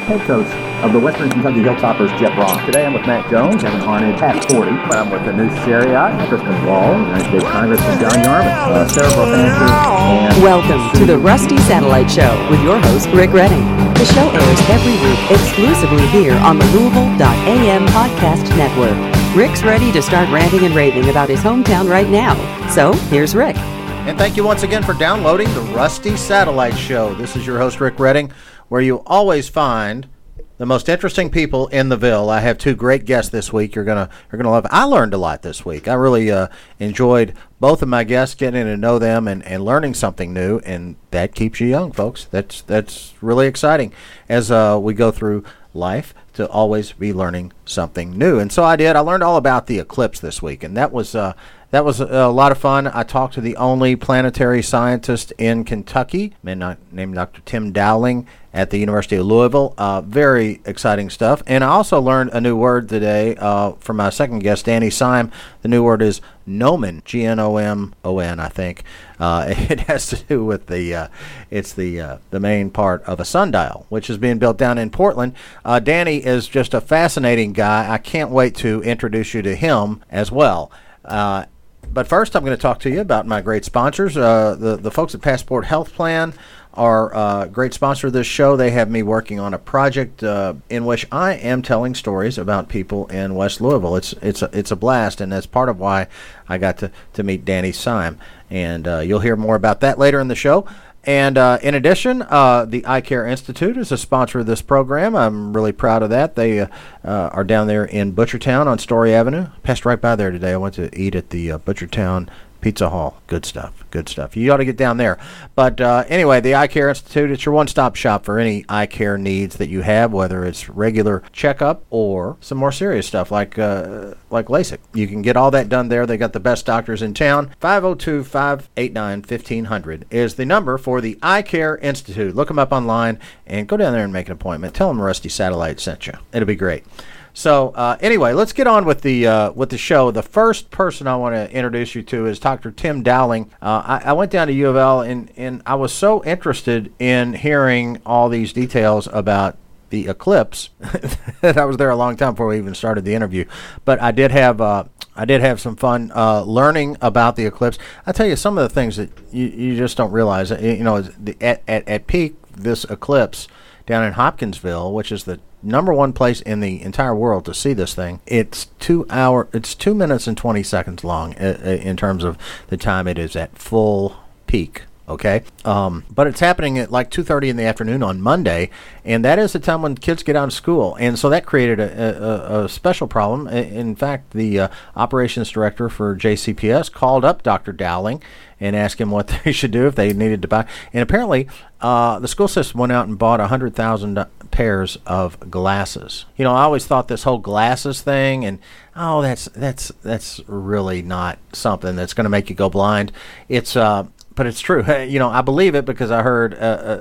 head coach of the Western Kentucky Hilltoppers, Jeff Brock. Today I'm with Matt Jones, Kevin Harned, Pat 40. I'm with Anu Shariat, Kristen Wall, United States Congressman John Yarmouth, Sarah Bofancher, and welcome to the Rusty Satellite Show with your host, Rick Redding. The show airs every week exclusively here on the Louisville.am podcast network. Rick's ready to start ranting and raving about his hometown right now. So, here's Rick. And thank you once again for downloading the Rusty Satellite Show. This is your host, Rick Redding, where you always find the most interesting people in the Ville. I have two great guests this week. You're gonna love it. I learned a lot this week. I really enjoyed both of my guests, getting to know them and learning something new, and that keeps you young, folks. That's really exciting as we go through life, to always be learning something new. And so I did. I learned all about the eclipse this week, and that was a lot of fun. I talked to the only planetary scientist in Kentucky, named Dr. Tim Dowling at the University of Louisville. Very exciting stuff. And I also learned a new word today from my second guest, Danny Syme. The new word is gnomon, Gnomon, I think. It has to do with the main part of a sundial, which is being built down in Portland. Danny is just a fascinating guy. I can't wait to introduce you to him as well. But first, I'm going to talk to you about my great sponsors. The folks at Passport Health Plan are a great sponsor of this show. They have me working on a project in which I am telling stories about people in West Louisville. It's a blast, and that's part of why I got to meet Danny Syme. And you'll hear more about that later in the show. And in addition, the Eye Care Institute is a sponsor of this program. I'm really proud of that. They are down there in Butchertown on Story Avenue. Passed right by there today. I went to eat at the Butchertown Pizza Hall. Good stuff. You ought to get down there. But anyway, the Eye Care Institute, it's your one-stop shop for any eye care needs that you have, whether it's regular checkup or some more serious stuff like LASIK. You can get all that done there. They got the best doctors in town. 502-589-1500 is the number for the Eye Care Institute. Look them up online and go down there and make an appointment. Tell them Rusty Satellite sent you. It'll be great. So anyway, let's get on with the show. The first person I want to introduce you to is Dr. Tim Dowling. I went down to U of L, and I was so interested in hearing all these details about the eclipse that I was there a long time before we even started the interview. But I did have some fun learning about the eclipse. I tell you, some of the things that you just don't realize. At peak, this eclipse down in Hopkinsville, which is the number one place in the entire world to see this thing. It's 2 minutes and 20 seconds long in terms of the time it is at full peak. Okay, but it's happening at like 2:30 in the afternoon on Monday, and that is the time when kids get out of school, and so that created a special problem. In fact, the operations director for JCPS called up Dr. Dowling and asked him what they should do if they needed to buy. And apparently, the school system went out and bought 100,000 pairs of glasses. You know, I always thought this whole glasses thing, and that's really not something that's going to make you go blind. But it's true. You know, I believe it because I heard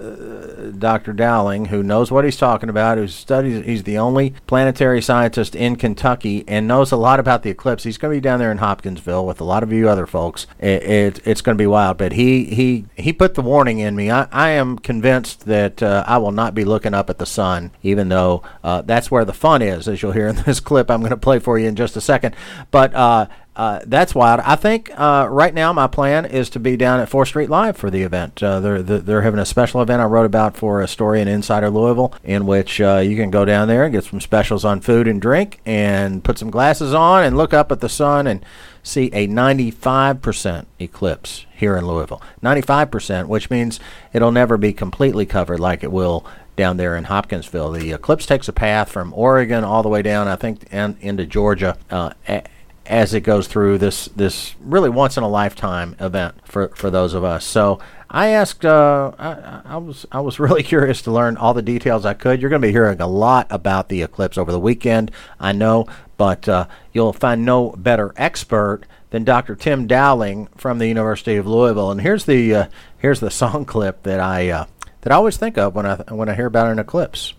Dr. Dowling, who knows what he's talking about, he's the only planetary scientist in Kentucky and knows a lot about the eclipse. He's going to be down there in Hopkinsville with a lot of you other folks. It's going to be wild. But he put the warning in me. I am convinced that I will not be looking up at the sun, even though that's where the fun is, as you'll hear in this clip I'm going to play for you in just a second. But that's wild. I think right now my plan is to be down at 4th Street Live for the event. They're having a special event I wrote about for a story in Insider Louisville, in which you can go down there and get some specials on food and drink and put some glasses on and look up at the sun and see a 95% eclipse here in Louisville. 95%, which means it'll never be completely covered like it will down there in Hopkinsville. The eclipse takes a path from Oregon all the way down, I think, and into Georgia, as it goes through this really once-in-a-lifetime event for those of us. So I asked, I was really curious to learn all the details I could. You're going to be hearing a lot about the eclipse over the weekend, I know, but you'll find no better expert than Dr. Tim Dowling from the University of Louisville. And here's the song clip that I always think of when I hear about an eclipse.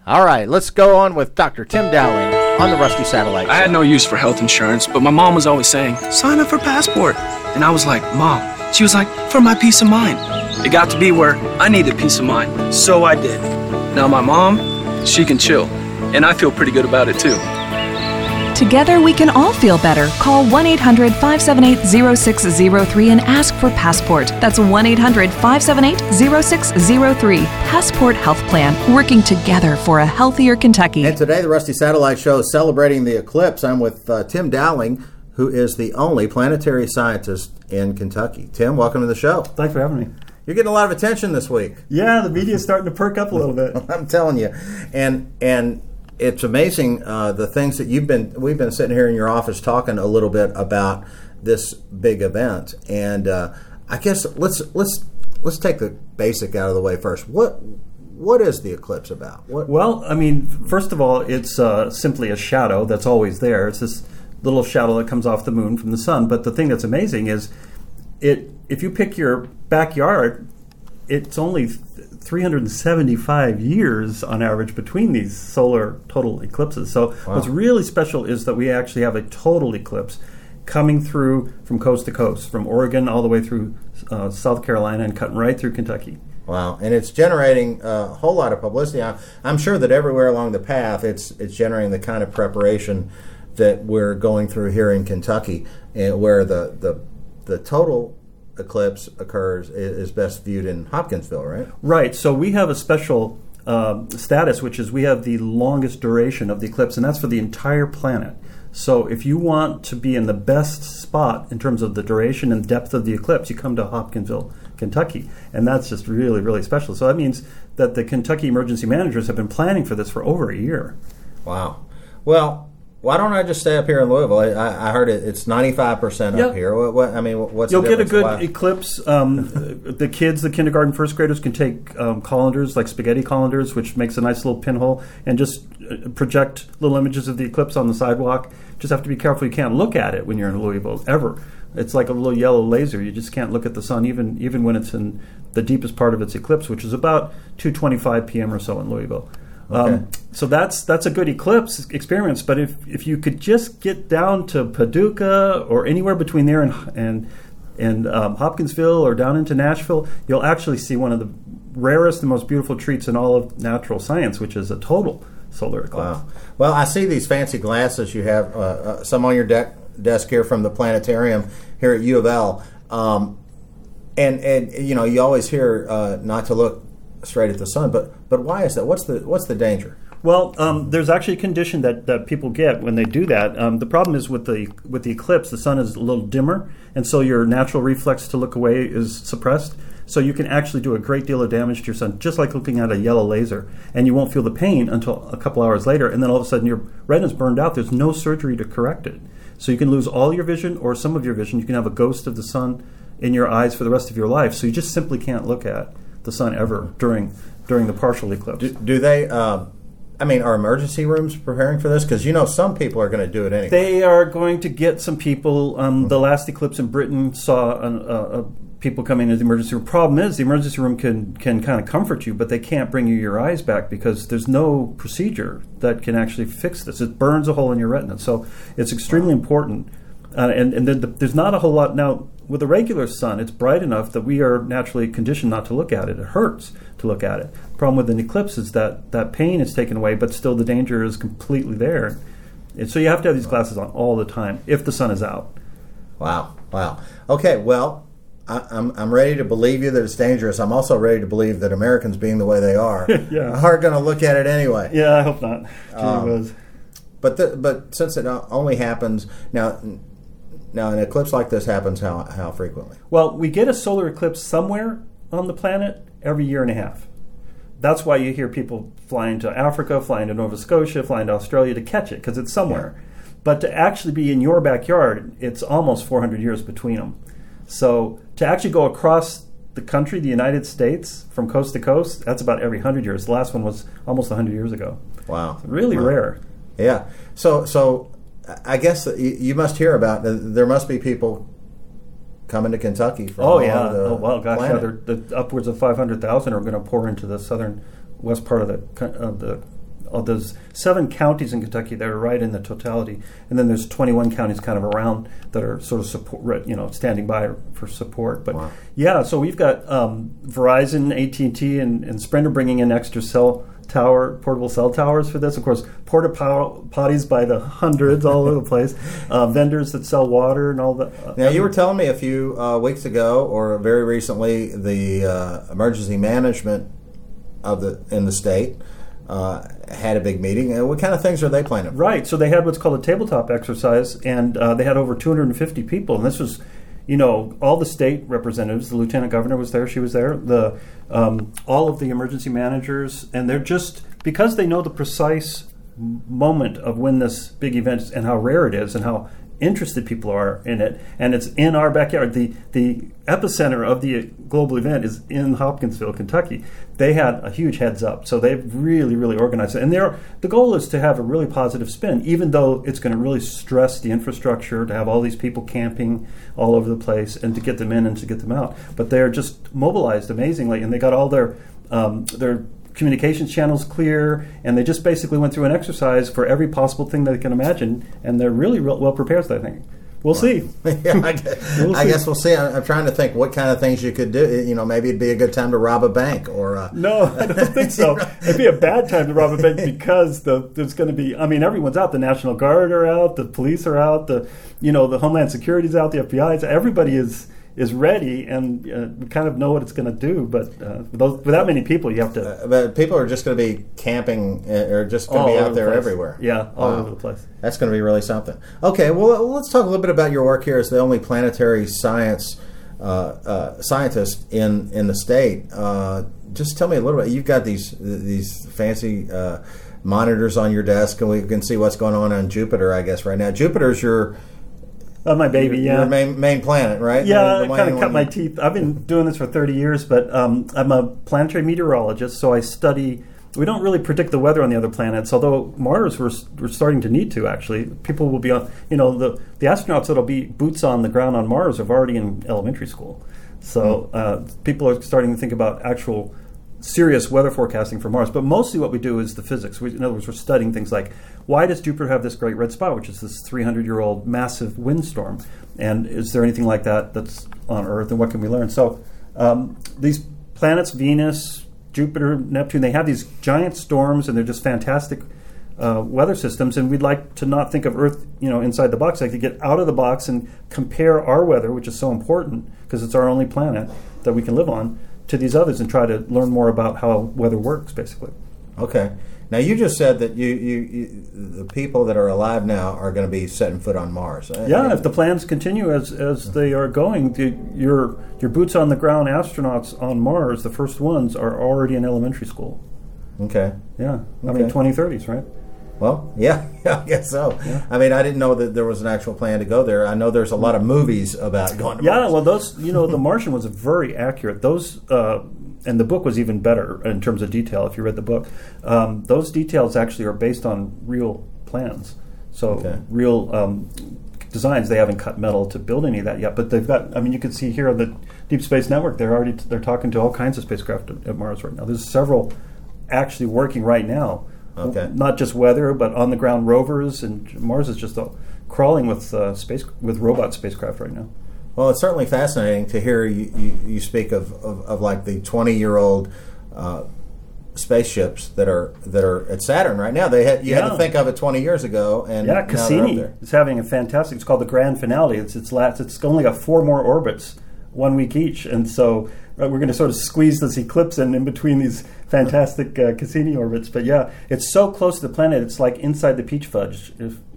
All right, let's go on with Dr. Tim Dowling on the Rusty Satellite Show. I had no use for health insurance, but my mom was always saying, sign up for Passport. And I was like, Mom. She was like, for my peace of mind. It got to be where I needed peace of mind, so I did. Now my mom, she can chill, and I feel pretty good about it too. Together we can all feel better. Call 1-800-578-0603 and ask for Passport. That's 1-800-578-0603. Passport Health Plan, working together for a healthier Kentucky. And today, the Rusty Satellite Show is celebrating the eclipse. I'm with Tim Dowling, who is the only planetary scientist in Kentucky. Tim, welcome to the show. Thanks for having me. You're getting a lot of attention this week. Yeah, the media's starting to perk up a little bit. I'm telling you. And it's amazing the things that we've been sitting here in your office talking a little bit about this big event. And I guess let's take the basic out of the way first. What is the eclipse about? Well, I mean, first of all, it's simply a shadow that's always there. It's this little shadow that comes off the moon from the sun. But the thing that's amazing is if you pick your backyard, it's only 375 years on average between these solar total eclipses. So what's really special is that we actually have a total eclipse coming through from coast to coast, from Oregon all the way through South Carolina and cutting right through Kentucky. Wow, and it's generating a whole lot of publicity. I'm sure that everywhere along the path, it's generating the kind of preparation that we're going through here in Kentucky, and where the total eclipse occurs is best viewed in Hopkinsville, right? Right. So we have a special status, which is we have the longest duration of the eclipse, and that's for the entire planet. So if you want to be in the best spot in terms of the duration and depth of the eclipse, you come to Hopkinsville, Kentucky, and that's just really, really special. So that means that the Kentucky emergency managers have been planning for this for over a year. Wow. Well, why don't I just stay up here in Louisville? I heard it's 95% up here. What's You'll the get a difference? good eclipse. The kids, the kindergarten, first graders can take colanders, like spaghetti colanders, which makes a nice little pinhole, and just project little images of the eclipse on the sidewalk. Just have to be careful. You can't look at it when you're in Louisville, ever. It's like a little yellow laser. You just can't look at the sun, even when it's in the deepest part of its eclipse, which is about 2:25 p.m. or so in Louisville. Okay. So that's a good eclipse experience. But if you could just get down to Paducah or anywhere between there and Hopkinsville or down into Nashville, you'll actually see one of the rarest and most beautiful treats in all of natural science, which is a total solar eclipse. Wow. Well, I see these fancy glasses you have, some on your desk here from the planetarium here at U of L. And you always hear not to look straight at the sun, but why is that? What's the danger? Well, there's actually a condition that people get when they do that. The problem is with the eclipse, the sun is a little dimmer, and so your natural reflex to look away is suppressed. So you can actually do a great deal of damage to your sun, just like looking at a yellow laser, and you won't feel the pain until a couple hours later, and then all of a sudden your retina's burned out. There's no surgery to correct it. So you can lose all your vision or some of your vision. You can have a ghost of the sun in your eyes for the rest of your life. So you just simply can't look at the sun ever during the partial eclipse. Do they? Are emergency rooms preparing for this? Because some people are going to do it anyway. They are going to get some people. The last eclipse in Britain saw people coming into the emergency room. Problem is, the emergency room can kind of comfort you, but they can't bring you your eyes back because there's no procedure that can actually fix this. It burns a hole in your retina, so it's extremely important. And there's not a whole lot now. With the regular sun, it's bright enough that we are naturally conditioned not to look at it. It hurts to look at it. The problem with an eclipse is that pain is taken away, but still the danger is completely there. And so you have to have these glasses on all the time if the sun is out. Wow. Okay, well, I'm ready to believe you that it's dangerous. I'm also ready to believe that Americans, being the way they are, are going to look at it anyway. Yeah, I hope not. But since it only happens now, an eclipse like this happens how frequently? Well, we get a solar eclipse somewhere on the planet every year and a half. That's why you hear people flying to Africa, flying to Nova Scotia, flying to Australia to catch it, because it's somewhere. Yeah. But to actually be in your backyard, it's almost 400 years between them. So to actually go across the country, the United States, from coast to coast, that's about every 100 years. The last one was almost 100 years ago. Wow. It's really rare. Yeah. So I guess you must hear about, there must be people coming to Kentucky from all over the planet. Upwards of 500,000 are going to pour into the west part of the there's 7 counties in Kentucky that are right in the totality, and then there's 21 counties kind of around that are sort of support, standing by for support. But yeah, so we've got Verizon, AT&T, and Sprint are bringing in extra portable cell towers for this. Of course, porta potties by the hundreds all over the place. Vendors that sell water and all that. Now, you were telling me a few weeks ago, or very recently, the emergency management in the state had a big meeting. What kind of things are they planning? Right. So they had what's called a tabletop exercise, and they had over 250 people, and this was, all the state representatives. The lieutenant governor was there; she was there. All of the emergency managers, and they're just because they know the precise moment of when this big event is and how rare it is and how interested people are in it, and it's in our backyard. The epicenter of the global event is in Hopkinsville, Kentucky. They had a huge heads up, so they've really, really organized it. And the goal is to have a really positive spin, even though it's going to really stress the infrastructure, to have all these people camping all over the place, and to get them in and to get them out. But they're just mobilized amazingly, and they got all their communications channels clear, and they just basically went through an exercise for every possible thing they can imagine, and they're really well prepared, I think. We'll see. Yeah, I guess we'll see. I'm trying to think what kind of things you could do. Maybe it'd be a good time to rob a bank or... No, I don't think so. It'd be a bad time to rob a bank because there's going to be... everyone's out. The National Guard are out. The police are out. The Homeland Security's out. The FBI. Everybody is ready, and we kind of know what it's going to do. But with that many people, you have to... but people are just going to be camping, or just going to be out there everywhere. Yeah, all over the place. That's going to be really something. Okay, well, let's talk a little bit about your work here as the only planetary scientist in the state. Just tell me a little bit. You've got these fancy monitors on your desk, and we can see what's going on Jupiter, I guess, right now. Jupiter's your... my baby, your main planet, right? Yeah, I kind of cut my teeth. I've been doing this for 30 years, but I'm a planetary meteorologist, so I study... We don't really predict the weather on the other planets, although Mars we're starting to need to, actually. People will be on... the astronauts that'll be boots on the ground on Mars are already in elementary school. So people are starting to think about actual serious weather forecasting for Mars. But mostly what we do is the physics. In other words, we're studying things like, why does Jupiter have this great red spot, which is this 300-year-old massive windstorm? And is there anything like that's on Earth, and what can we learn? So these planets, Venus, Jupiter, Neptune, they have these giant storms, and they're just fantastic weather systems. And we'd like to not think of Earth, inside the box. Like to get out of the box and compare our weather, which is so important because it's our only planet that we can live on, to these others, and try to learn more about how weather works, basically. Okay. Now, you just said that the people that are alive now are going to be setting foot on Mars. Yeah, if the plans continue as they are going, your boots on the ground astronauts on Mars, the first ones, are already in elementary school. Okay. Yeah. Okay. 2030s, right? Well, yeah, I guess so. Yeah. I didn't know that there was an actual plan to go there. I know there's a lot of movies about going to Mars. Yeah, well, those, The Martian was very accurate. Those, and the book was even better in terms of detail, if you read the book. Those details actually are based on real plans. So real designs. They haven't cut metal to build any of that yet, but they've got, you can see here on the Deep Space Network, they're talking to all kinds of spacecraft at Mars right now. There's several actually working right now. Okay. Not just weather, but on the ground rovers, and Mars is just crawling with robot spacecraft right now. Well, it's certainly fascinating to hear you speak of like the 20-year-old spaceships that are at Saturn right now. You had to think of it 20 years ago, and Cassini is having a fantastic. It's called the Grand Finale. It's only got 4 more orbits, 1 week each, and so we're going to sort of squeeze this eclipse in between these fantastic Cassini orbits. But yeah, it's so close to the planet, it's like inside the peach fuzz.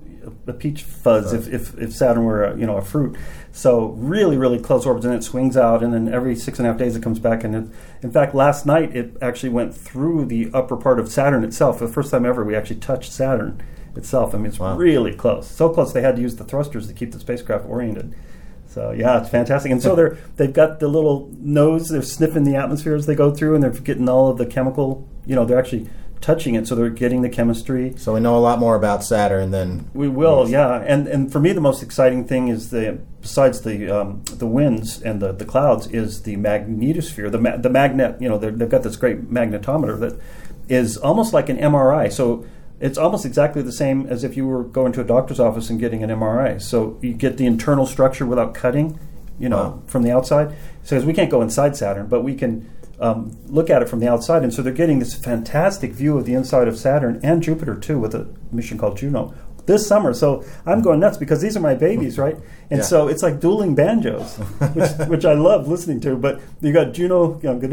If Saturn were a fruit. So really, really close orbits, and it swings out, and then every 6.5 days it comes back. And in fact, last night it actually went through the upper part of Saturn itself. For the first time ever, we actually touched Saturn itself. It's really close. So close they had to use the thrusters to keep the spacecraft oriented. So yeah, it's fantastic. And so they've got the little nose. They're sniffing the atmosphere as they go through, and they're getting all of the chemical. They're actually touching it, so they're getting the chemistry. So we know a lot more about Saturn than we will. Yeah, and for me, the most exciting thing is besides the winds and the clouds is the magnetosphere, the magnet. They've got this great magnetometer that is almost like an MRI. So it's almost exactly the same as if you were going to a doctor's office and getting an MRI. So you get the internal structure without cutting, from the outside. So we can't go inside Saturn, but we can look at it from the outside. And so they're getting this fantastic view of the inside of Saturn and Jupiter, too, with a mission called Juno this summer. So I'm going nuts because these are my babies, right? And so it's like dueling banjos, which I love listening to. But you got Juno, and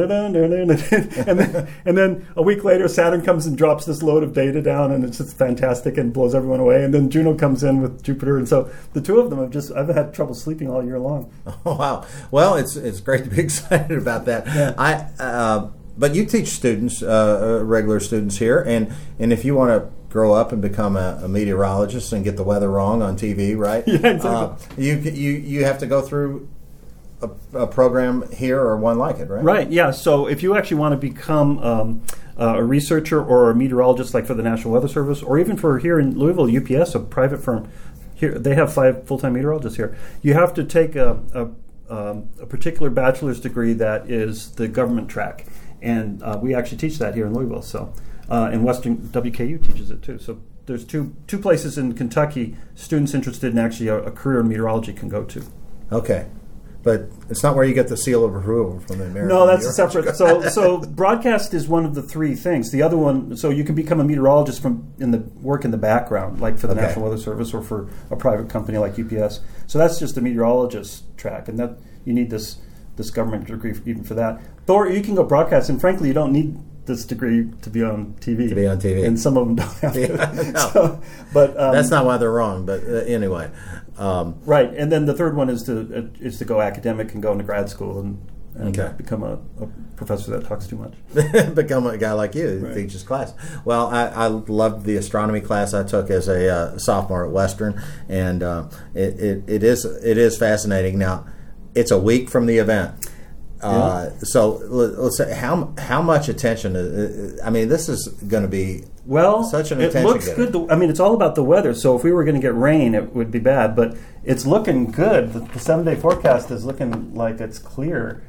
then a week later, Saturn comes and drops this load of data down, and it's just fantastic and blows everyone away. And then Juno comes in with Jupiter, and so the two of them I've had trouble sleeping all year long. Oh, wow. Well, it's great to be excited about that. Yeah. But you teach students, regular students here, and if you want to grow up and become a meteorologist and get the weather wrong on TV, right? Yeah, exactly. You have to go through a program here or one like it, right? Right, yeah. So if you actually want to become a researcher or a meteorologist, like for the National Weather Service, or even for here in Louisville, UPS, a private firm, here they have 5 full-time meteorologists here. You have to take a particular bachelor's degree that is the government track, and we actually teach that here in Louisville. So. And Western WKU teaches it too. So there's two places in Kentucky students interested in actually a career in meteorology can go to. Okay, but it's not where you get the seal of approval from the American. No, that's a separate. So broadcast is one of the 3 things. The other one, so you can become a meteorologist work in the background, like for the National Weather Service or for a private company like UPS. So that's just a meteorologist track, and that you need this government degree even for that. Or you can go broadcast, and frankly, you don't need this degree to be on TV. To be on TV. And some of them don't have to. Yeah, no. So, but that's not why they're wrong, but anyway. Right, and then the third one is to go academic and go into grad school and become a professor that talks too much. Become a guy like you who teaches class. Well, I loved the astronomy class I took as a sophomore at Western, and it is fascinating. Now, it's a week from the event. So let's say how much attention? This is going to be such an attention. It looks good. It's all about the weather. So if we were going to get rain, it would be bad. But it's looking good. The 7-day forecast is looking like it's clear.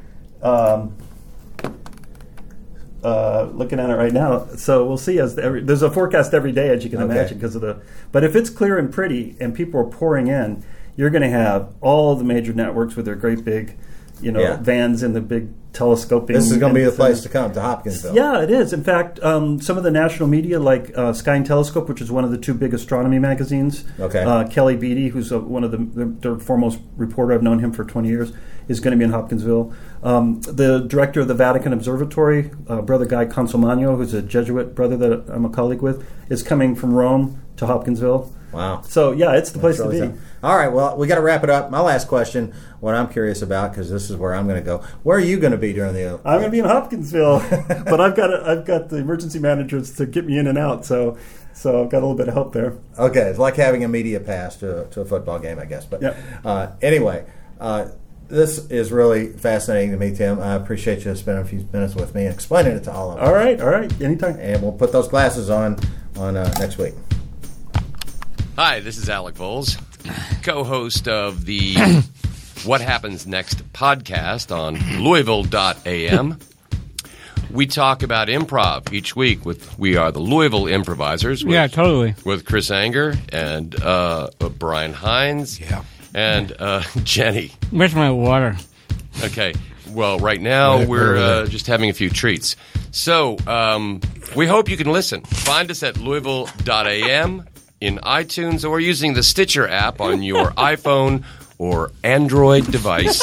Looking at it right now, so we'll see. There's a forecast every day, as you can imagine, because of the. But if it's clear and pretty, and people are pouring in, you're going to have all the major networks with their great big. Vans and the big telescoping. This is going to be the place to come, to Hopkinsville. Yeah, it is. In fact, some of the national media, like Sky and Telescope, which is one of the 2 big astronomy magazines, Kelly Beatty, who's one of the foremost reporter, I've known him for 20 years, is going to be in Hopkinsville. The director of the Vatican Observatory, Brother Guy Consolmagno, who's a Jesuit brother that I'm a colleague with, is coming from Rome to Hopkinsville. Wow. So, yeah, it's the place to be. All right, well, we got to wrap it up. My last question, what I'm curious about, because this is where I'm going to go. Where are you going to be during the... I'm going to be in Hopkinsville, but I've got the emergency managers to get me in and out, so I've got a little bit of help there. Okay, it's like having a media pass to a football game, I guess. But anyway, this is really fascinating to me, Tim. I appreciate you spending a few minutes with me and explaining it to all of us. All right, anytime. And we'll put those glasses on next week. Hi, this is Alec Voles, co-host of the What Happens Next podcast on Louisville.am. We talk about improv each week we are the Louisville Improvisers. Totally. With Chris Anger and Brian Hines and Jenny. Where's my water? Okay. Well, right now we're just having a few treats. So we hope you can listen. Find us at Louisville.am. in iTunes or using the Stitcher app on your iPhone or Android device.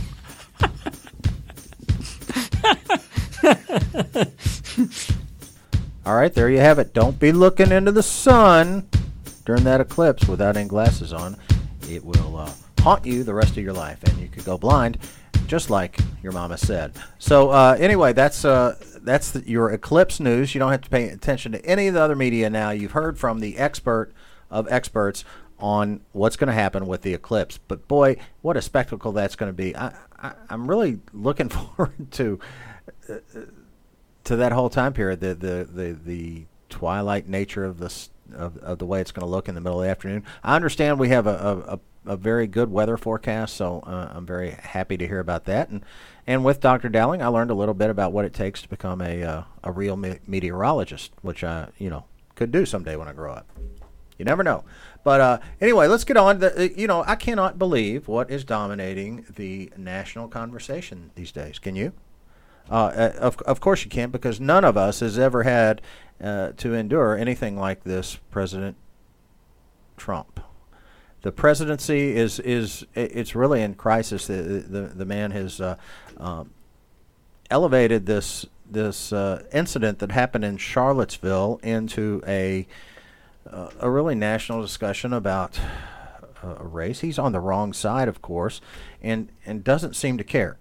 All right, there you have it. Don't be looking into the sun during that eclipse without any glasses on. It will haunt you the rest of your life, and you could go blind, just like your mama said. So anyway, that's your eclipse news. You don't have to pay attention to any of the other media now. You've heard from the expert of experts on what's going to happen with the eclipse. But boy, what a spectacle that's going to be. I'm really looking forward to that whole time period, the twilight nature of this of the way it's going to look in the middle of the afternoon. I understand we have a a very good weather forecast, so I'm very happy to hear about that. And with Dr. Dowling, I learned a little bit about what it takes to become a real meteorologist, which I could do someday when I grow up. You never know. But anyway, let's get on. I cannot believe what is dominating the national conversation these days. Can you? Of course you can't, because none of us has ever had to endure anything like this President Trump. The presidency it's really in crisis. The man has elevated this incident that happened in Charlottesville into a really national discussion about a race. He's on the wrong side, of course, and doesn't seem to care.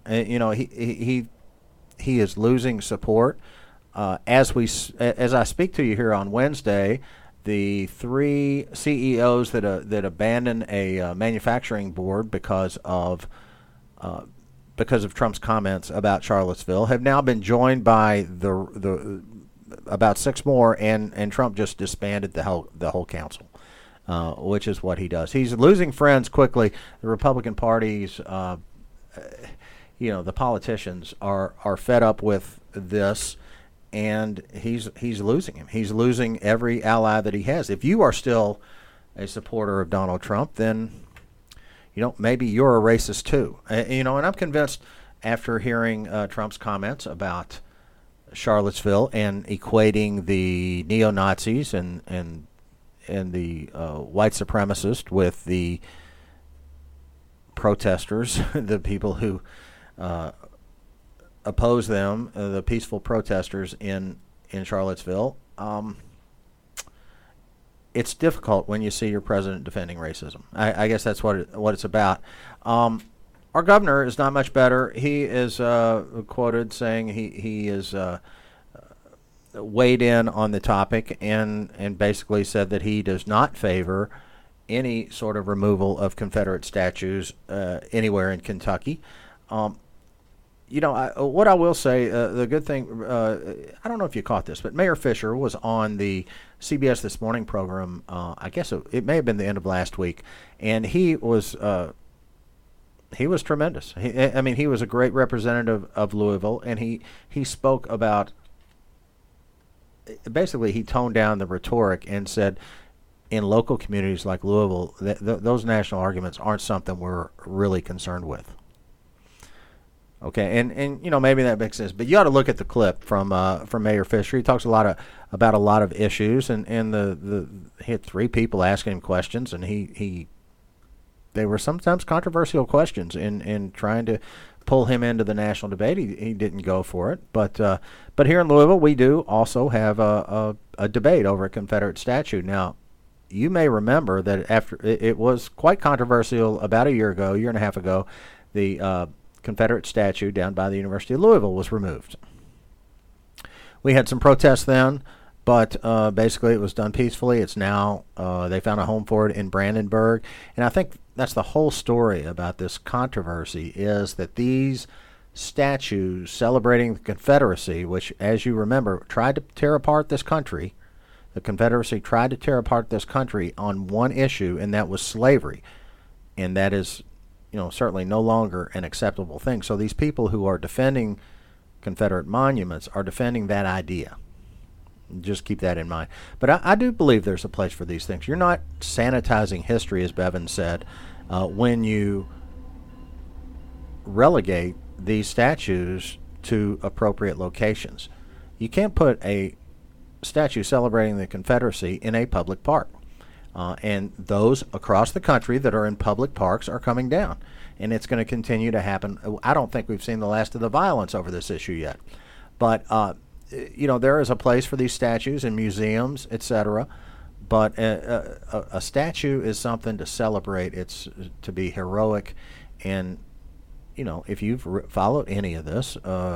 He is losing support. As I speak to you here on Wednesday, the 3 CEOs that abandoned a manufacturing board because of Trump's comments about Charlottesville have now been joined by the about 6 more, and Trump just disbanded the whole council, which is what he does. He's losing friends quickly. The Republican Party's the politicians are fed up with this, and he's losing him. He's losing every ally that he has. If you are still a supporter of Donald Trump, then maybe you're a racist too. And I'm convinced after hearing Trump's comments about Charlottesville and equating the neo-Nazis and the white supremacists with the protesters, the people who oppose them, the peaceful protesters in Charlottesville. It's difficult when you see your president defending racism. I guess that's what it's about. Our governor is not much better. He is quoted saying he is weighed in on the topic and basically said that he does not favor any sort of removal of Confederate statues anywhere in Kentucky. What I will say, the good thing, I don't know if you caught this, but Mayor Fisher was on the CBS This Morning program. I guess it may have been the end of last week, and he was tremendous. He was a great representative of Louisville, and he spoke about. Basically, he toned down the rhetoric and said, in local communities like Louisville, those national arguments aren't something we're really concerned with. Okay, and maybe that makes sense, but you ought to look at the clip from Mayor Fisher. He talks about a lot of issues, and he had 3 people asking him questions, and they were sometimes controversial questions in trying to pull him into the national debate. He didn't go for it, but here in Louisville, we do also have a debate over a Confederate statue. Now, you may remember that after it was quite controversial about a year and a half ago, the Confederate statue down by the University of Louisville was removed. We had some protests then, but basically it was done peacefully. It's now, they found a home for it in Brandenburg, and I think that's the whole story about this controversy, is that these statues celebrating the Confederacy, which, as you remember, tried to tear apart this country, the Confederacy tried to tear apart this country on one issue, and that was slavery, and that is certainly no longer an acceptable thing. So these people who are defending Confederate monuments are defending that idea. Just keep that in mind. But I do believe there's a place for these things. You're not sanitizing history, as Bevan said, when you relegate these statues to appropriate locations. You can't put a statue celebrating the Confederacy in a public park. And those across the country that are in public parks are coming down. And it's going to continue to happen. I don't think we've seen the last of the violence over this issue yet. But, there is a place for these statues in museums, etc. But a statue is something to celebrate. It's to be heroic. And, if you've followed any of this,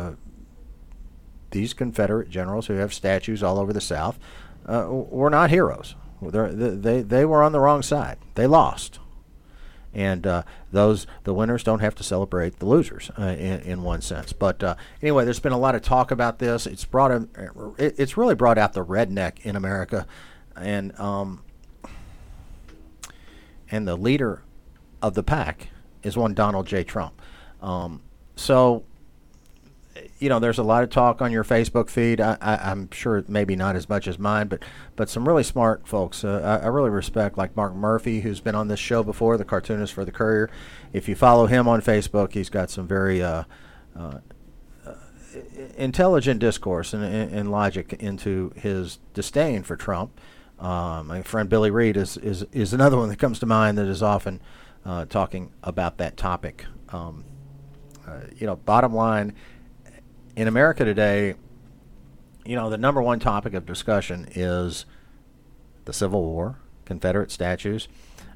these Confederate generals who have statues all over the South were not heroes. They were on the wrong side. They lost, and the winners don't have to celebrate the losers in one sense. But anyway, there's been a lot of talk about this. It's really brought out the redneck in America, and the leader of the pack is one Donald J. Trump. So, there's a lot of talk on your Facebook feed. I'm sure maybe not as much as mine, but some really smart folks. I really respect, like Mark Murphy, who's been on this show before, the cartoonist for the Courier. If you follow him on Facebook, he's got some very intelligent discourse and logic into his disdain for Trump. My friend Billy Reed is another one that comes to mind that is often talking about that topic. Bottom line, in America today, the number one topic of discussion is the Civil War, Confederate statues.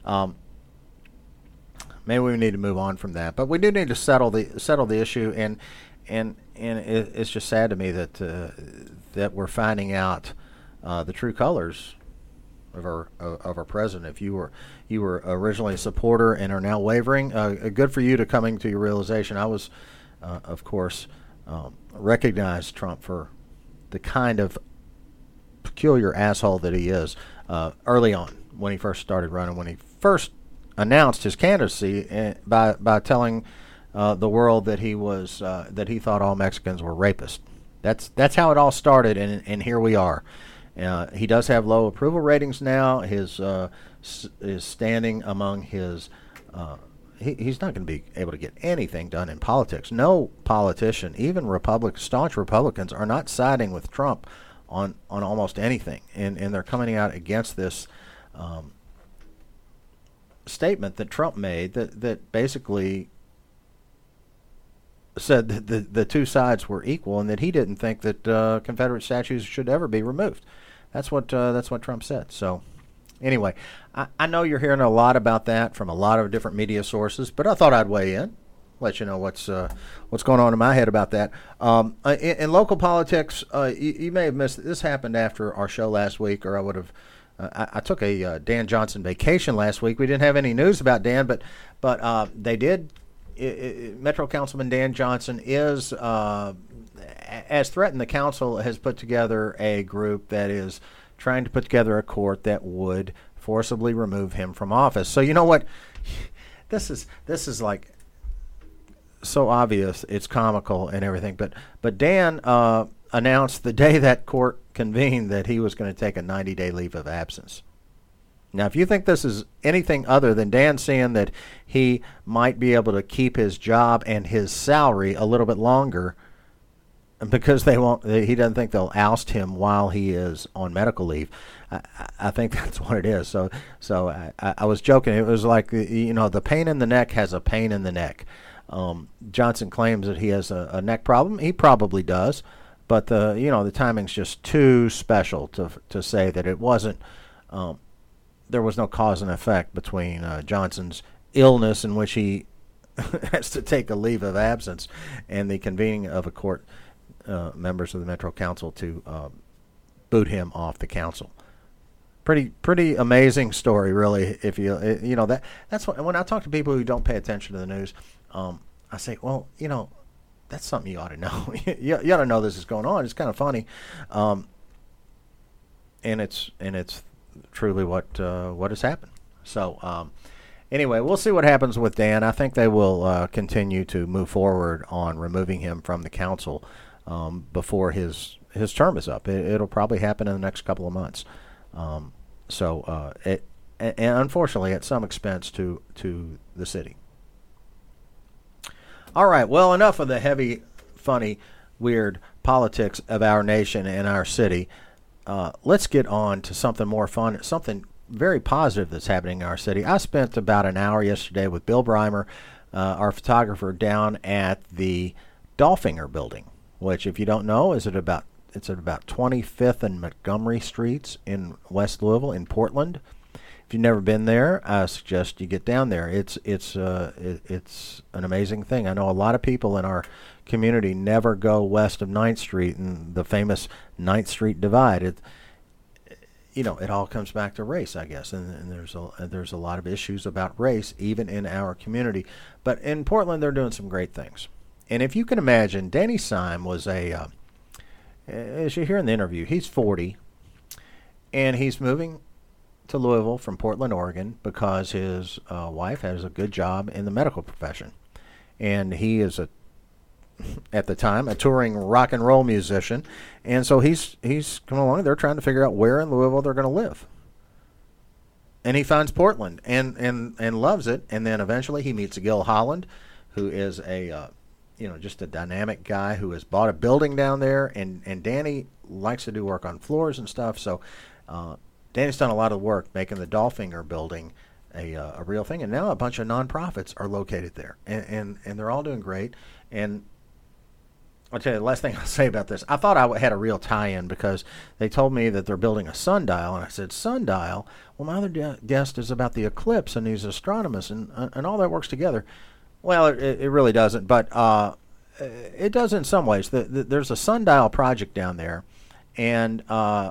Maybe we need to move on from that, but we do need to settle the issue, and it's just sad to me that we're finding out the true colors of our president. If you were originally a supporter and are now wavering, good for you to coming to your realization. I was, of course, recognized Trump for the kind of peculiar asshole that he is early on when he first started running, when he first announced his candidacy by telling the world that he thought all Mexicans were rapists. That's how it all started, and here we are. He does have low approval ratings now. His standing among his he's not going to be able to get anything done in politics. No politician, even staunch Republicans, are not siding with Trump on almost anything, and they're coming out against this statement that Trump made that basically said that the two sides were equal and that he didn't think that Confederate statues should ever be removed. That's what Trump said. So anyway, I know you're hearing a lot about that from a lot of different media sources, but I thought I'd weigh in, let you know what's going on in my head about that. In local politics, you may have missed it. This happened after our show last week, or I would have. I took a Dan Johnson vacation last week. We didn't have any news about Dan, but they did. Metro Councilman Dan Johnson is, as threatened, the council has put together a group that is trying to put together a court that would forcibly remove him from office. So you know what? This is like so obvious. It's comical and everything. But Dan announced the day that court convened that he was going to take a 90-day leave of absence. Now, if you think this is anything other than Dan saying that he might be able to keep his job and his salary a little bit longer because he doesn't think they'll oust him while he is on medical leave, I think that's what it is. So I was joking. It was like, the pain in the neck has a pain in the neck. Johnson claims that he has a neck problem. He probably does, but the timing's just too special to say that it wasn't. There was no cause and effect between Johnson's illness, in which he has to take a leave of absence, and the convening of a court, members of the Metro Council to boot him off the council. Pretty amazing story, really. If that's what, when I talk to people who don't pay attention to the news, I say, well, that's something you ought to know. you ought to know this is going on. It's kind of funny, and it's truly what has happened. So anyway, we'll see what happens with Dan. I think they will continue to move forward on removing him from the council before his term is up. It'll probably happen in the next couple of months. And unfortunately at some expense to the city. All right, well, enough of the heavy, funny, weird politics of our nation and our city. Let's get on to something more fun, something very positive that's happening in our city. I spent about an hour yesterday with Bill Breimer, our photographer, down at the Dolphinger building, which, if you don't know, it's at about 25th and Montgomery Streets in West Louisville, in Portland. If you've never been there, I suggest you get down there. It's an amazing thing. I know a lot of people in our community never go west of 9th Street and the famous 9th Street divide. It all comes back to race, I guess, and there's a lot of issues about race even in our community. But in Portland, they're doing some great things. And if you can imagine, Danny Syme was as you hear in the interview, he's 40, and he's moving to Louisville from Portland, Oregon, because his wife has a good job in the medical profession. And he is at the time, a touring rock and roll musician. And so he's coming along. They're trying to figure out where in Louisville they're going to live. And he finds Portland and loves it. And then eventually he meets Gil Holland, who is just a dynamic guy who has bought a building down there. And Danny likes to do work on floors and stuff. So Danny's done a lot of work making the Dolphinger building a real thing. And now a bunch of nonprofits are located there. And they're all doing great. And I'll tell you the last thing I'll say about this. I thought I had a real tie-in because they told me that they're building a sundial, and I said, sundial? Well, my other guest is about the eclipse, and he's astronomist, and all that works together. Well, it really doesn't, but it does in some ways. There's a sundial project down there, and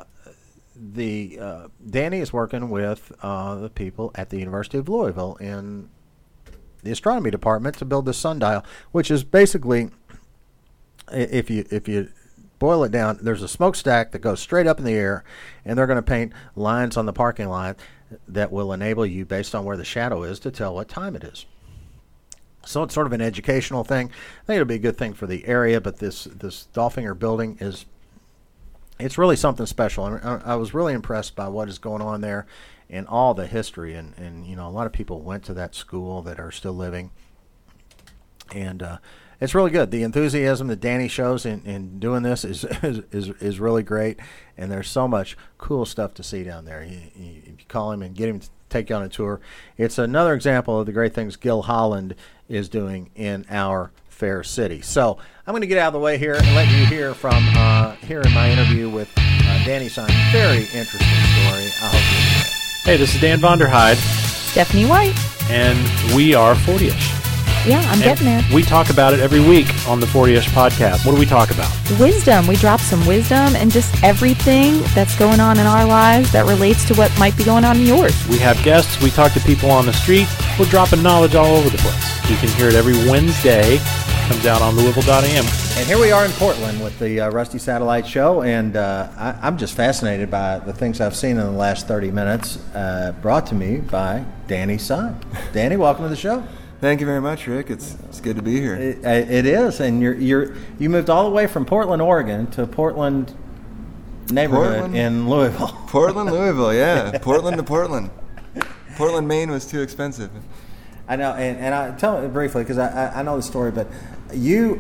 Danny is working with the people at the University of Louisville in the astronomy department to build this sundial, which is basically, if you boil it down, there's a smokestack that goes straight up in the air, and they're going to paint lines on the parking lot that will enable you, based on where the shadow is, to tell what time it is. So it's sort of an educational thing. I think it'll be a good thing for the area, but this Dolphinger building it's really something special. I was really impressed by what is going on there and all the history. And a lot of people went to that school that are still living. And it's really good. The enthusiasm that Danny shows in doing this is really great. And there's so much cool stuff to see down there. If you call him and get him to take you on a tour, it's another example of the great things Gil Holland is doing in our fair city. So I'm going to get out of the way here and let you hear from here in my interview with Danny Sign. Very interesting story. I hope you enjoy it. Hey, this is Dan Vonderheide. Stephanie White. And we are 40ish. Yeah, I'm getting there. We talk about it every week on the 40ish podcast. What do we talk about? Wisdom. We drop some wisdom and just everything that's going on in our lives that relates to what might be going on in yours. We have guests. We talk to people on the street. We're dropping knowledge all over the place. You can hear it every Wednesday. Comes out on Louisville.am. And here we are in Portland with the Rusty Satellite Show, and I'm just fascinated by the things I've seen in the last 30 minutes, brought to me by Danny Sign. Danny, welcome to the show. Thank you very much, Rick. It's good to be here. It is, and you moved all the way from Portland, Oregon, to Portland neighborhood in Louisville. Portland, Louisville, yeah. Portland to Portland. Portland, Maine was too expensive. I know, and I tell it briefly because I know the story, but your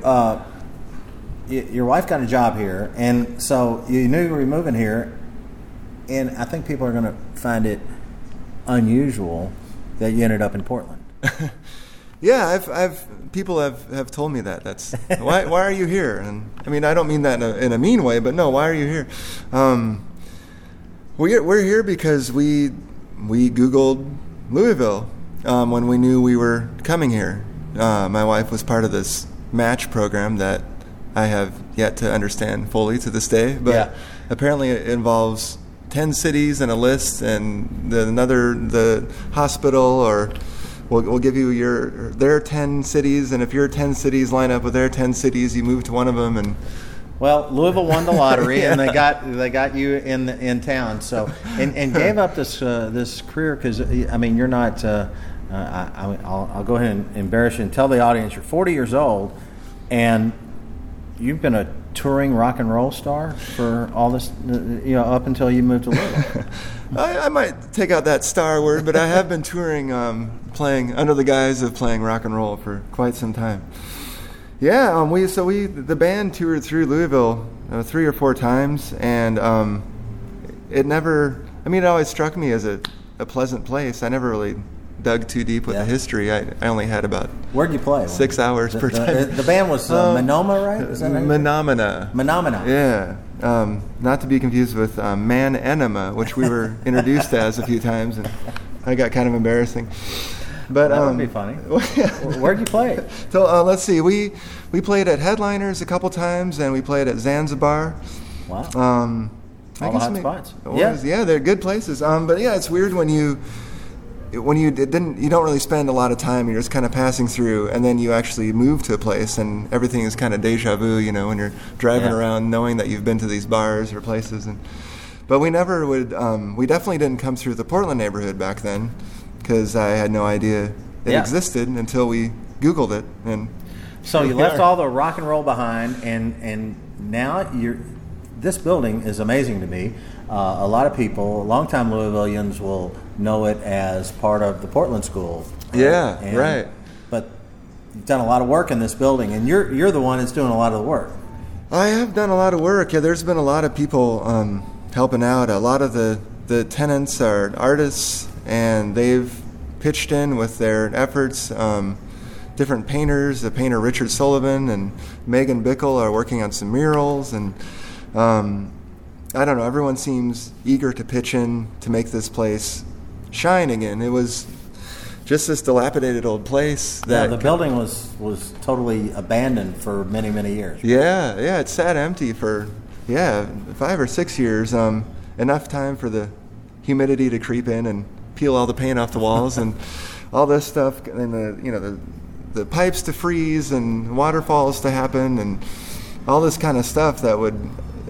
wife got a job here, and so you knew you were moving here, and I think people are going to find it unusual that you ended up in Portland. Yeah, people have told me that. That's why are you here? And I mean, I don't mean that in a mean way, but no, why are you here? We're here because we Googled Louisville when we knew we were coming here. My wife was part of this match program that I have yet to understand fully to this day, but apparently it involves 10 cities and a list, and the hospital, or we'll give you their 10 cities, and if your 10 cities line up with their 10 cities, you move to one of them. And well, Louisville won the lottery, and they got you in town. So and gave up this career because I mean you're not. I'll go ahead and embarrass you and tell the audience you're 40 years old, and you've been a touring rock and roll star for all this, up until you moved to Louisville. I might take out that star word, but I have been touring, playing under the guise of playing rock and roll for quite some time. Yeah, the band toured through Louisville 3 or 4 times, and it always struck me as a pleasant place. I never really dug too deep with the history. I only had about where'd you play 6 hours per time. The band was Monoma, right? Is that Menomina. Yeah. Not to be confused with Man Enema, which we were introduced as a few times, and I got kind of embarrassing. But that would be funny. Where'd you play? So let's see. We played at Headliners a couple times, and we played at Zanzibar. Wow. All the hot spots. Yeah, they're good places. But yeah, it's weird when you don't really spend a lot of time. You're just kind of passing through, and then you actually move to a place, and everything is kind of deja vu. When you're driving around, knowing that you've been to these bars or places. But we never would. We definitely didn't come through the Portland neighborhood back then, because I had no idea it existed until we Googled it. And so you left all the rock and roll behind, and now this building is amazing to me. A lot of people, longtime Louisvillians, will know it as part of the Portland School. Right. But you've done a lot of work in this building, and you're the one that's doing a lot of the work. I have done a lot of work. Yeah, there's been a lot of people helping out. A lot of the tenants are artists, and they've pitched in with their efforts. Different painters, the painter Richard Sullivan and Megan Bickle are working on some murals, and I don't know, everyone seems eager to pitch in to make this place shine again. It was just this dilapidated old place. The building was totally abandoned for many, many years. Yeah, it sat empty for 5 or 6 years. Enough time for the humidity to creep in and peel all the paint off the walls and all this stuff, and the pipes to freeze and waterfalls to happen and all this kind of stuff that would,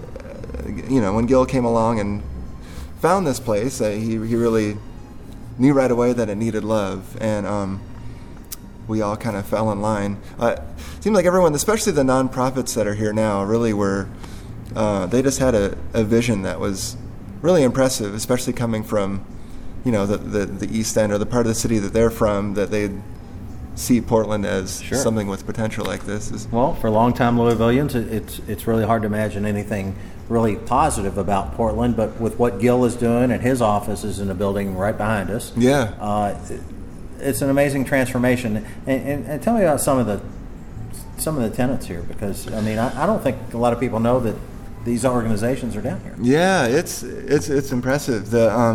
when Gil came along and found this place, he really knew right away that it needed love, and we all kind of fell in line. It seemed like everyone, especially the nonprofits that are here now, really were, they just had a vision that was really impressive, especially coming from, the East End or the part of the city that they're from, that they'd see Portland as something with potential like this. Well, for longtime Louisvillians, it's really hard to imagine anything really positive about Portland, but with what Gil is doing, and his office is in a building right behind us. It's an amazing transformation. And tell me about some of the tenants here, because I don't think a lot of people know that these organizations are down here. Yeah, it's impressive.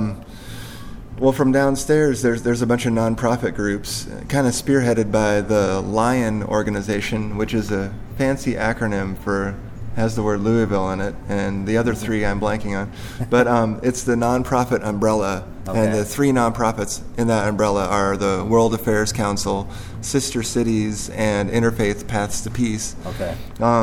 Well, from downstairs, there's a bunch of nonprofit groups, kind of spearheaded by the Lion organization, which is a fancy acronym has the word Louisville in it, and the other three I'm blanking on. But it's the nonprofit umbrella, and the three nonprofits in that umbrella are the World Affairs Council, Sister Cities, and Interfaith Paths to Peace. Okay.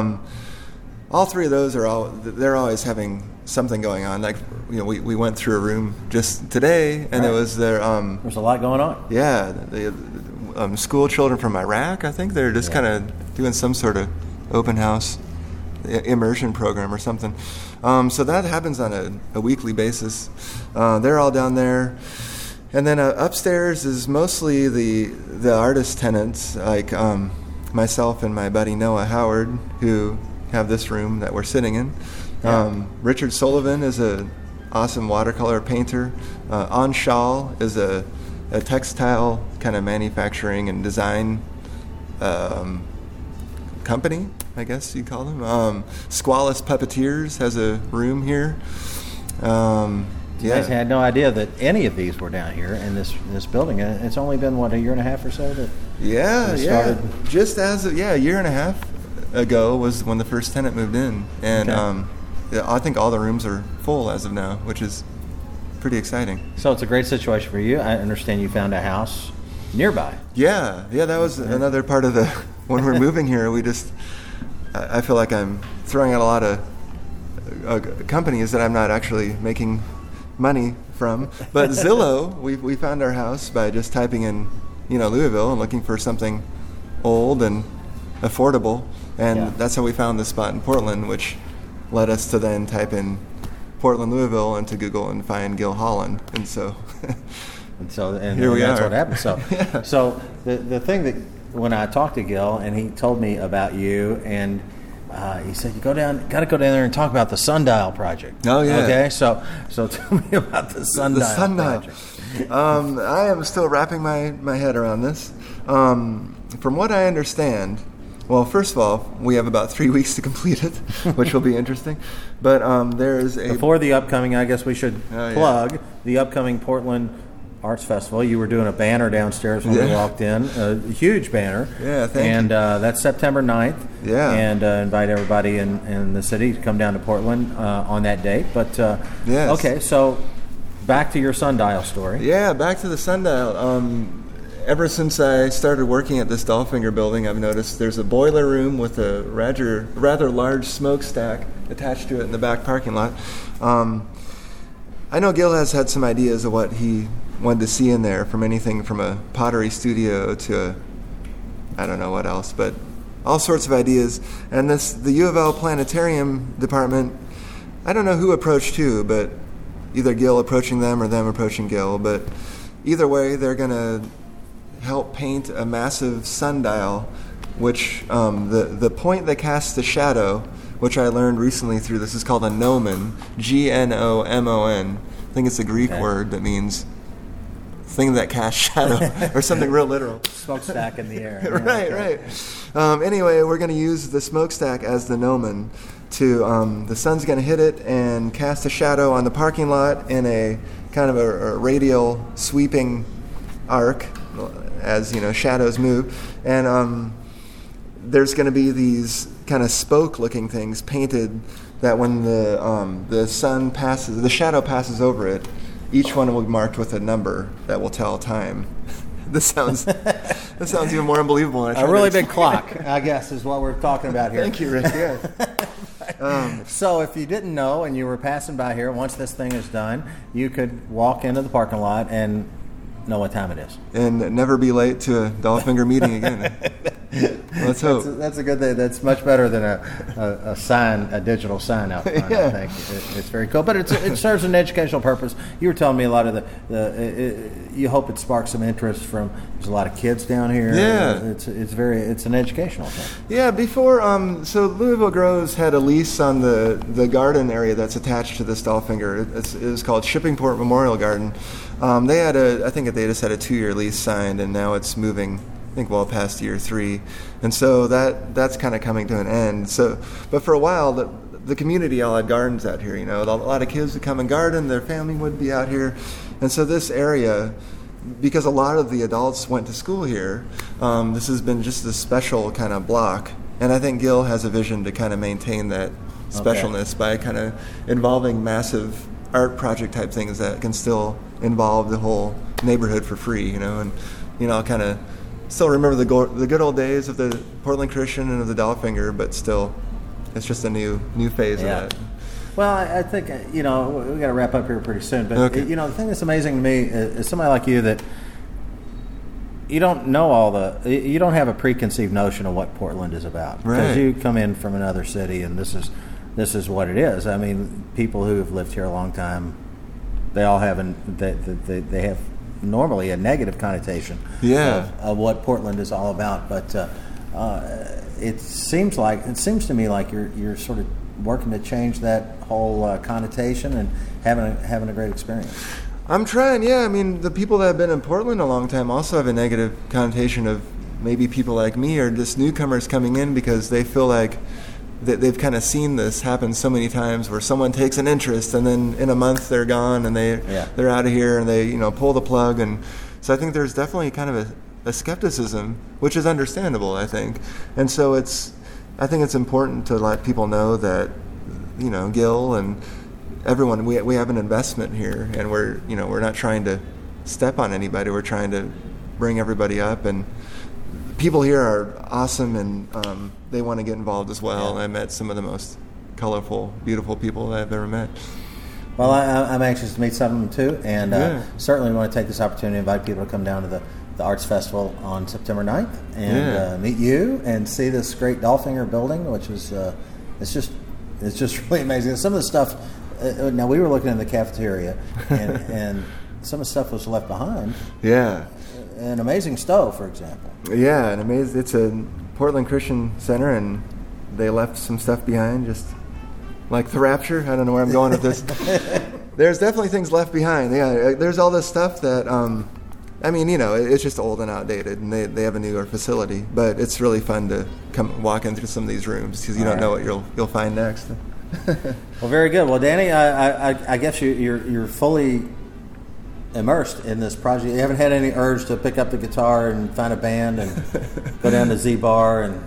All three of those they're always having something going on. Like, we went through a room just today, and it was there's a lot going on. Yeah, the school children from Iraq, I think they're just kind of doing some sort of open house immersion program or something. So that happens on a weekly basis. They're all down there. And then upstairs is mostly the artist tenants, like myself and my buddy Noah Howard, who have this room that we're sitting in. Richard Sullivan is an awesome watercolor painter. Anshal is a textile kind of manufacturing and design company, I guess you'd call them. Squalus Puppeteers has a room here. I had no idea that any of these were down here in this building. It's only been, a year and a half or so that started? Just as a year and a half ago was when the first tenant moved in. And I think all the rooms are full as of now, which is pretty exciting. So it's a great situation for you. I understand you found a house nearby. Yeah, that was another part of when we're moving here, I feel like I'm throwing out a lot of companies that I'm not actually making money from. But Zillow, we found our house by just typing in, Louisville and looking for something old and affordable. And that's how we found this spot in Portland, which led us to then type in Portland, Louisville into Google and find Gil Holland. And so here we that's are. what happened. So, so the thing that when I talked to Gil and he told me about you, and he said, got to go down there and talk about the Sundial project. Oh, yeah. Okay, so tell me about the Sundial project. I am still wrapping my head around this. From what I understand, well, first of all, we have about 3 weeks to complete it, which will be interesting. But there is before the upcoming, I guess we should plug the upcoming Portland Arts Festival. You were doing a banner downstairs when we walked in, a huge banner. Yeah, thank you. And that's September 9th. Yeah. And invite everybody in the city to come down to Portland on that date. But yes. Okay, so back to your Sundial story. Yeah, back to the Sundial. Ever since I started working at this Dollfinger building, I've noticed there's a boiler room with a rather large smokestack attached to it in the back parking lot. I know Gil has had some ideas of what he wanted to see in there, from anything from a pottery studio to I don't know what else, but all sorts of ideas. And the U of L planetarium department, I don't know who approached who, but either Gil approaching them or them approaching Gil. But either way, they're going to help paint a massive sundial, which the point that casts the shadow, which I learned recently through this, is called a gnomon, Gnomon. I think it's a Greek word that means thing that casts shadow, or something real literal. Smokestack in the air. Yeah, right. Anyway, we're going to use the smokestack as the gnomon to, the sun's going to hit it and cast a shadow on the parking lot in a kind of a radial sweeping arc as, shadows move. And there's going to be these kind of spoke-looking things painted that when the sun passes, the shadow passes over it, each one will be marked with a number that will tell time. This sounds even more unbelievable. A really big clock, I guess, is what we're talking about here. Thank you, Rick. Yeah. So if you didn't know and you were passing by here, once this thing is done, you could walk into the parking lot and know what time it is. And never be late to a Dollfinger meeting again. Let's hope. That's a good thing. That's much better than a sign, a digital sign out front. Yeah. I think it's very cool, but it serves an educational purpose. You were telling me a lot of you hope it sparks some interest from. There's a lot of kids down here. Yeah, it's an educational thing. Yeah, before so Louisville Grows had a lease on the garden area that's attached to this Dollfinger. It was called Shippingport Memorial Garden. They had they just had a 2-year lease signed, and now it's moving, I think, well past year 3, and so that's kind of coming to an end. So, but for a while, the community all had gardens out here. A lot of kids would come and garden. Their family would be out here, and so this area, because a lot of the adults went to school here, this has been just a special kind of block. And I think Gil has a vision to kind of maintain that specialness by kind of involving massive art project type things that can still involve the whole neighborhood for free, and I'll kind of still remember the good old days of the Portland Christian and of the Dollfinger, but still, it's just a new phase of that. Well, I think we got to wrap up here pretty soon. But the thing that's amazing to me is somebody like you that you don't know you don't have a preconceived notion of what Portland is about, because you come in from another city, and this is what it is. I mean, people who have lived here a long time, they all have they have normally a negative connotation of what Portland is all about. But it seems to me like you're sort of working to change that whole connotation and having a great experience. I'm trying, yeah. I mean, the people that have been in Portland a long time also have a negative connotation of maybe people like me or just newcomers coming in, because they feel like they've kind of seen this happen so many times, where someone takes an interest and then in a month they're gone and they're out of here and they pull the plug. And so I think there's definitely kind of a skepticism, which is understandable, I think. And so I think it's important to let people know that Gil and everyone, we have an investment here, and we're not trying to step on anybody. We're trying to bring everybody up, and people here are awesome, and they want to get involved as well. I met some of the most colorful, beautiful people that I've ever met. Well, I'm anxious to meet some of them too, and certainly want to take this opportunity to invite people to come down to the Arts Festival on September 9th and meet you and see this great Dollfinger building, which is it's just really amazing. Some of the stuff. Now, we were looking in the cafeteria, and some of the stuff was left behind. Yeah. An amazing stove, for example. Yeah, it's a Portland Christian Center, and they left some stuff behind, just like the Rapture. I don't know where I'm going with this. There's definitely things left behind. Yeah, there's all this stuff that, it's just old and outdated, and they have a newer facility. But it's really fun to come walk in through some of these rooms, because you don't know what you'll find next. Well, very good. Well, Danny, I guess you're fully immersed in this project. You haven't had any urge to pick up the guitar and find a band and go down to Z-Bar and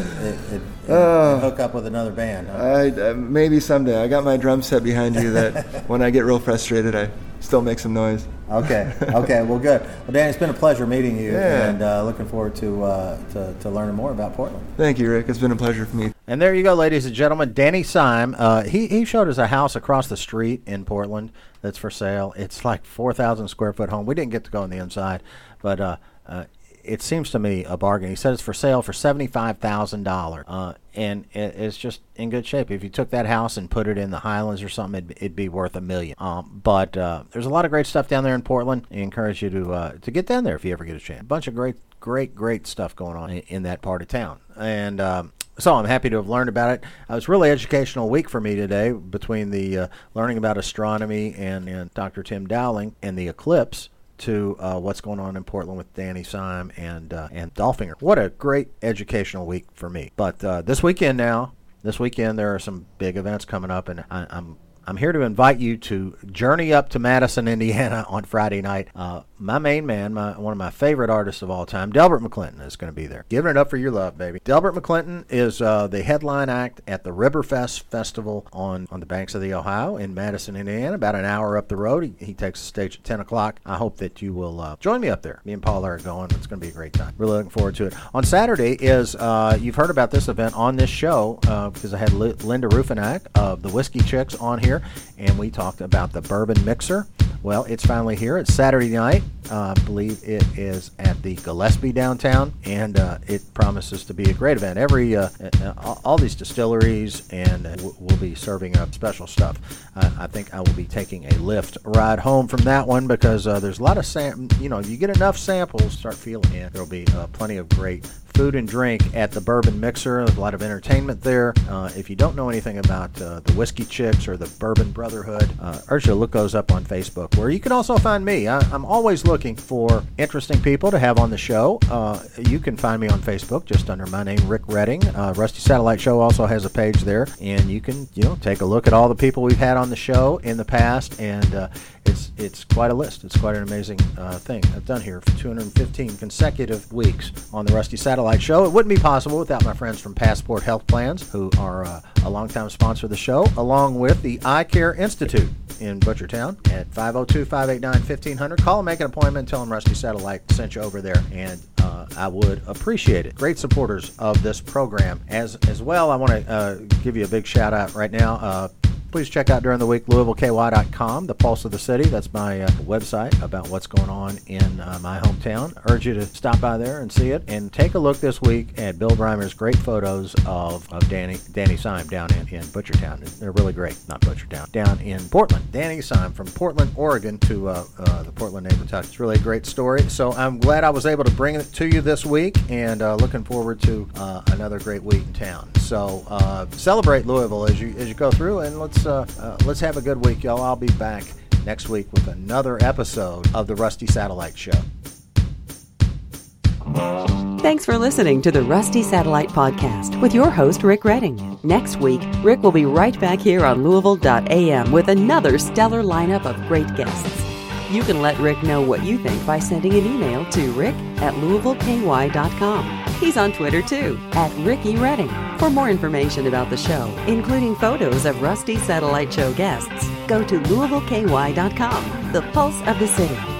hook up with another band. Huh? Maybe someday. I got my drum set behind you that when I get real frustrated, I still make some noise. Okay. Well, good. Well, Danny, it's been a pleasure meeting you, and looking forward to learning more about Portland. Thank you, Rick. It's been a pleasure for me. And there you go, ladies and gentlemen. Danny Syme, he showed us a house across the street in Portland that's for sale. It's like 4,000 square foot home. We didn't get to go on the inside, but it seems to me a bargain. He said it's for sale for $75,000, and it's just in good shape. If you took that house and put it in the Highlands or something, it'd be worth $1 million. But there's a lot of great stuff down there in Portland. I encourage you to get down there if you ever get a chance. A bunch of great stuff going on in that part of town. And so I'm happy to have learned about it. It was a really educational week for me today between the learning about astronomy and Dr. Tim Dowling and the eclipse to what's going on in Portland with Danny Syme and Dolphinger. What a great educational week for me. But this weekend there are some big events coming up, and I'm here to invite you to journey up to Madison, Indiana on Friday night. My main man, one of my favorite artists of all time, Delbert McClinton, is going to be there. Giving it up for your love, baby. Delbert McClinton is the headline act at the Riverfest Festival on the banks of the Ohio in Madison, Indiana, about an hour up the road. He takes the stage at 10 o'clock. I hope that you will join me up there. Me and Paul are going. It's going to be a great time. Really looking forward to it. On Saturday is, you've heard about this event on this show because I had Linda Rufinak of the Whiskey Chicks on here, and we talked about the bourbon mixer. Well, it's finally here. It's Saturday night. I believe it is at the Gillespie downtown, and it promises to be a great event. All these distilleries and will be serving up special stuff. I think I will be taking a Lyft ride home from that one because there's a lot of if you get enough samples, start feeling it. There'll be plenty of great food and drink at the Bourbon Mixer. There's a lot of entertainment there. If you don't know anything about the Whiskey Chicks or the Bourbon Brotherhood, urge you to look those up on Facebook, where you can also find me. I'm always looking for interesting people to have on the show. You can find me on Facebook just under my name, Rick Redding. Rusty Satellite Show also has a page there, and you can take a look at all the people we've had on the show in the past, and it's quite a list. It's quite an amazing thing I've done here for 215 consecutive weeks on the Rusty Satellite Show. It wouldn't be possible without my friends from Passport Health Plans, who are a longtime sponsor of the show, along with the Eye Care Institute in Butchertown at 502-589-1500. Call and make an appointment and tell them Rusty Satellite sent you over there, and I would appreciate it. Great supporters of this program. As well, I want to give you a big shout out right now. Please check out during the week LouisvilleKY.com, the pulse of the city. That's my website about what's going on in my hometown. Urge you to stop by there and see it. And take a look this week at Bill Breimer's great photos of Danny Syme down in Butchertown. They're really great. Not Butchertown. Down in Portland. Danny Syme from Portland, Oregon to the Portland neighborhood. It's really a great story. So I'm glad I was able to bring it to you this week, and looking forward to another great week in town. So celebrate Louisville as you go through, and let's have a good week, y'all. I'll be back next week with another episode of the Rusty Satellite Show. Thanks for listening to the Rusty Satellite Podcast with your host, Rick Redding. Next week, Rick will be right back here on Louisville.am with another stellar lineup of great guests. You can let Rick know what you think by sending an email to rick@LouisvilleKY.com. He's on Twitter, too, @Ricky Redding. For more information about the show, including photos of Rusty Satellite Show guests, go to LouisvilleKY.com, the pulse of the city.